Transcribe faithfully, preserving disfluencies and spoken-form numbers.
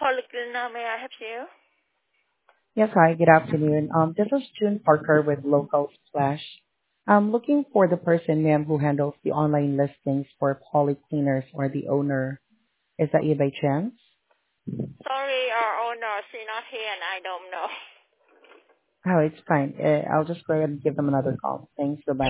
Polyclinic. May I help you? Yes, hi, good afternoon. Um, This is June Parker with Local Splash. I'm looking for the person, ma'am, who handles the online listings for polycleaners or the owner. Is that you by chance? Sorry, our owner is not here and I don't know. Oh, it's fine. Uh, I'll just go ahead and give them another call. Thanks. Bye-bye.